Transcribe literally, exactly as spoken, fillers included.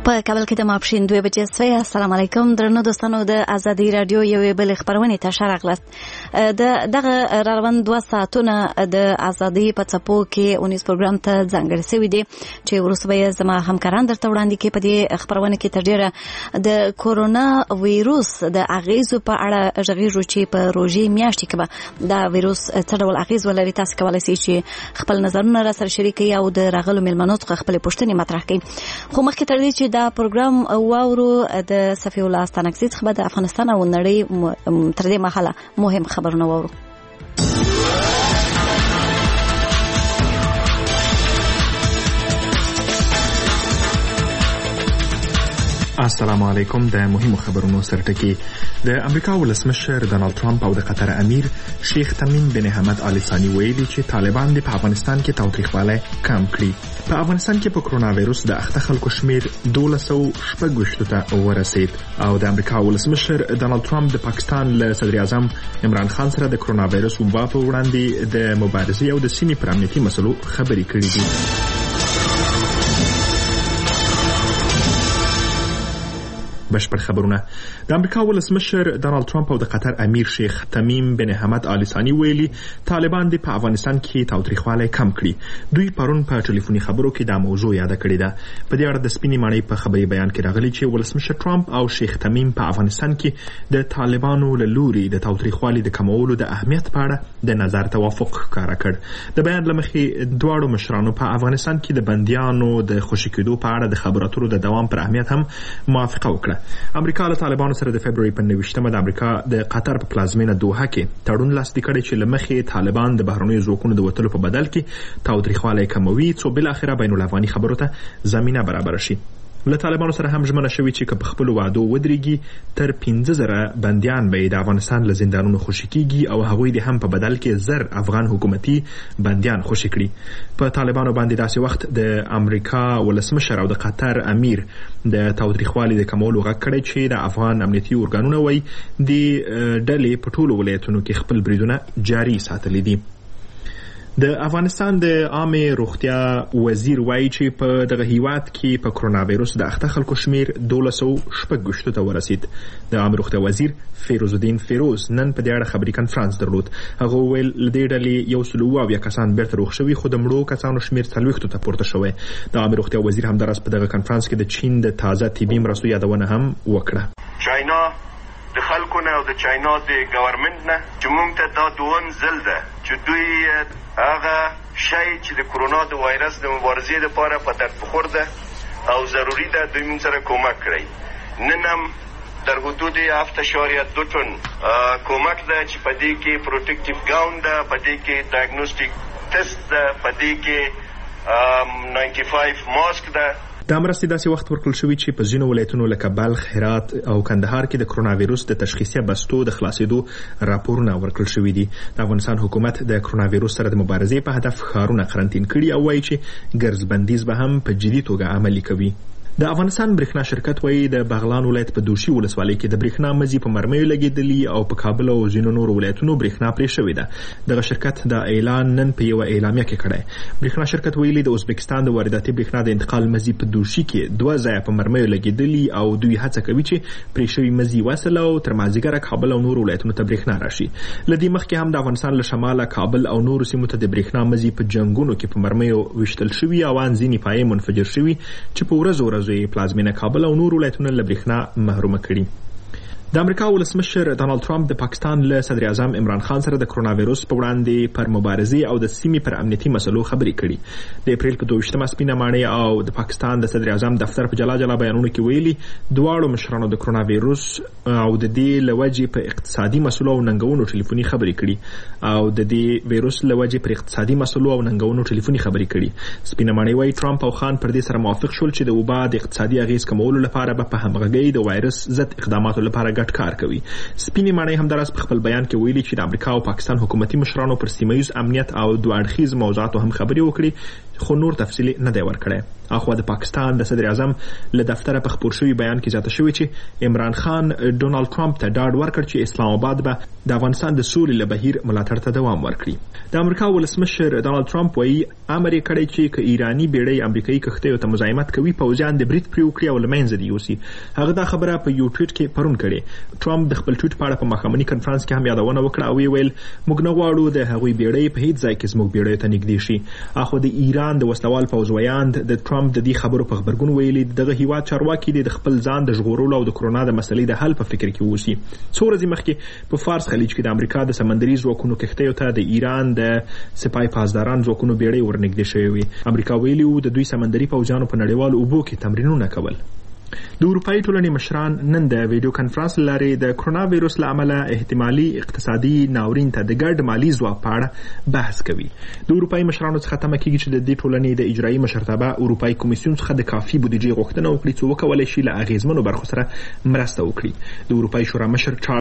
په کابل کې د ماپښین دوه بجې سوی. السلام علیکم درنو دوستانو، د ازادي رادیو یوې بلې خپرونې ته ښه راغلاست. د دغه راروان دوه ساعتونه د ازادي په څپو کې اونیز پروګرام ته ځانګړي شوي دي چې وروسته به زما همکاران درته وړاندې کړي. په دې خپرونه کې تر ډېره د کورونا ویروس د اغیزو په اړه غږیږو چې په روژې میاشتې کې به دا ویروس څه ډول اغیز ولري. تاسو کولی شئ چې خپل نظرونه راسره شریک کړئ او د راغلو مېلمنو څخه خپلې پوښتنې مطرح کړئ. خو مخکې تر دې چې دا پروګرام واورو، د صفي الله ستانکزي څخه به د افغانستان او نړۍ تر دې مهاله مهم خبرونه واورو. السلام علیکم. د مهمو خبرونو سرټکی. د امریکا ولسمشر ډونالد ټرمپ او د قطر امیر شیخ تمیم بن حمد آل ثانی ویلي چې طالبان د په افغانستان کې تاوتریخوالی کم کړي. په افغانستان کې په کرونا وایروس د اخته خلکو شمیر دولس سوه شپږ ویشت ته ورسید او د امریکا ولسمشر ډونالد ټرمپ د پاکستان له صدر اعظم عمران خان سره د کرونا وایروس وبا په وړاندې د مبارزې او د سیمې پر امنیتي مسلو خبرې کړې دي. بشپړ خبرونه. د امریکا ولسمشر ډونالد ټرمپ او د قطر امیر شیخ تمیم بن حمد آل ثانی ویلي طالبان د په افغانستان کې تاوتریخوالی کم کړي. دوی پرون په ټلیفوني خبرو کې دا موضوع یاد کړې ده. په دې اړه د سپینې ماڼۍ په خبري بیان کې راغلي چې ولسمشر ټرمپ او شیخ تمیم په افغانستان کې د طالبانو له لوري د تاوتریخوالي د کمولو د اهمیت په اړه د نظر توافق ښکاره کړ. د بیان له مخې دواړو مشرانو په افغانستان کې د بندیانو د خوشي کېدو په اړه د خبرو اترو د دوام پر اهمیت هم موافقه وکړه. امریکا له طالبانو سره د فبرवरी په نویشتمه د امریکا د قطر په پلازمینه دوحه کې تړون لاسلیک کړی چې له مخې طالبان د بهرنیو ځواکونو د وتلو په بدل کې تاوتریخوالی کموي څو بالاخره بین الافغاني خبرو ته زمینه برابره شي. له طالبانو سره هم ژمنه شوې چې که په خپلو وعدو ودرېږي تر پنځه زره بندیان به د افغانستان له زندانونو خوشي کېږي او هغوی د هم په بدل کې زر افغان حکومتي بندیان خوشي کړي. په طالبانو باندې داسې وخت د امریکا ولسمشر او د قطر امیر د تاوتریخوالي د کمولو غږ کړی چې د افغان امنیتي ارګانونه وایي د ډلې په ټولو ولایتونو کې خپل بریدونه جاري ساتلي دي. د افغانستان د عامه روغتیا وزیر وایي چې په دغه هیواد کې په کرونا وایروس د اخته خلکو شمیر دولس سوه شپږ ویشت ته ورسید. د عامه روغتیا وزیر فیروز الدین فیروز نن په دې اړه خبري کنفرانس درلود. هغه ویل له دې ډلې یو سل اوه اویا کسان بیرته روغ شوي خو د مړو کسانو شمیر څلوېښتو ته پورته شوی. د عامه روغتیا وزیر همداراز په دغه کنفرانس کې د چین د تازه طبي مرستو یادونه هم وکړه. چاینا د خلکو نه او د چاینا د ګورنمنت نه چې موږ ته دا دوم ځل ده چې دوی هغه شی چې د کرونا د وایرس د مبارزې لپاره په درد بخور ده او ضروري ده دوی موږ سره کومک کړي. نن هم در حدود هفت اشاریه دو ټن کومک ده چې په دې کې پروټیکټیو ګاون ده، په دې کې ډایګنوستیک ټیسټ ده، په دې کې ناینټي فایو ماسک ده. دا مرستې داسې وخت ورکړل شوي چې په ځینو ولایتونو لکه بلخ، هرات او کندهار کې د کرونا وایروس د تشخیصیه بستو د خلاصېدو راپورونه ورکړل شوي دي. د افغانستان حکومت د کرونا وایروس سره د مبارزې په هدف ښارونه قرنطین کړي او وایي چې ګرځبندیز به هم په جدي توګه عملي کوي. د افغانستان برېښنا شرکت وایي د بغلان ولایت په دوشي ولسوالۍ کې د برېښنا مزي په مرمیو لګېدلي او په کابل او ځینو نورو ولایتونو برېښنا پرې شوې ده. دغه شرکت دا اعلان نن په یوه اعلامیه کې کړی. برېښنا شرکت ویلي د ازبکستان د وارداتي برېښنا د انتقال مزي په دوشي کې دوه ځایه په مرمیو لګېدلي او دوی هڅه کوي چې پرې شوي مزي وصل او تر مازدیګره کابل او نورو ولایتونو ته برېښنا راشي. له دې مخکې هم د افغانستان له شماله کابل او نورو سیمو ته د برېښنا مزي په جنګونو کې په مرمیو ویشتل شوي او ان ځینې پایې منفجر شوي چې په ورځو ورځو یې پلازمینه کابل او نور ولایتونه له برېښنا محرومه کړي. د امریکا ولسمشر ډونالد ټرمپ د پاکستان له صدر اعظم عمران خان سره د کرونا وایروس په وړاندې پر مبارزې او د سیمې پر امنیتي مسلو خبرې کړي. د اپریل په دوه ویشتمه سپینه ماڼۍ او د پاکستان د صدر اعظم دفتر په جلا جلا بیانونو کې ویلي دواړو مشرانو د کرونا وایروس او د دې له وجې په اقتصادي مسلو او ننګونو ټلیفوني خبرې کړي او د دې وایروس له وجې پر اقتصادي مسلو او ننګونو ټلیفوني خبرې کړي. سپینه ماڼۍ وايي ټرمپ او خان پر دې سره موافق شول چې د وبا د اقتصادي اغیز کمولو لپاره به په همغږۍ د وایرس ضد اقداماتو لپاره ګډ کار کوي. سپینې ماڼۍ همداراز په خپل بیان کې ویلي چې د امریکا او پاکستان حکومتي مشرانو پر سیمه ییز امنیت او دوه اړخیز موضوعاتو هم خبرې وکړي خو نور تفصیل نه دی ورکړی. اخوا د پاکستان د صدر اعظم له دفتره په خپور شوي بیان کې زیاته شوې چې عمران خان ډونالد ټرمپ ته ډاډ ورکړ چې اسلام آباد به د افغانستان د سولې له بهیر ملاتړ ته دوام ورکړي. د امریکا ولسمشر ډونالد ټرمپ وایي امر یې کړی چې که ایراني بیړۍ امریکایي کښتیو ته مزاحمت کوي پوځیان د برید پرې وکړي او له منځه دې یوسي. هغه دا خبره په یو ټویټ کې پرون کړې. ټرمپ د خپل ټویټ په اړه په ماښامني کنفرانس کې هم یادونه وکړه او ویل موږ نه غواړو د هغوی بیړۍ په هیڅ ځای کې زموږ بیړۍ ته نږدې شي. اخو د ایران د وسلوال پوځ ویاند د ټرمپ د دې خبرو په خبرګون ویلي دغه هیواد چارواکي د خپل ځان د ژغورلو او د کرونا د مسلې د حل په فکر کې اوسي. څو ورځې مخکې په فارس خلیج کې د امریکا د سمندري ځواکونو کښتیو ته د ایران د سپای پاسداران ځواکونو بیړۍ ورنږدې شوې وي. امریکا ویلي وو د دوی سمندري پوځیانو په نړیوالو اوبو کې تمرینونه کول. د اروپایي ټولنې مشران نن د ویډیو کنفرانس لارې د کرونا وایرس له امله احتمالي اقتصادي ناورین ته د ګډ مالي ځواک په اړه بحث کوي. د اروپایي مشرانو څخه تمه کیږي چې د دې ټولنې د اجرایي مشرتابه اروپایي کمیسیون څخه د کافي بودیجې غوښتنه وکړي څو وکولای شي له اغیزمنو برخو سره مرسته وکړي. د اروپایي شورا مشر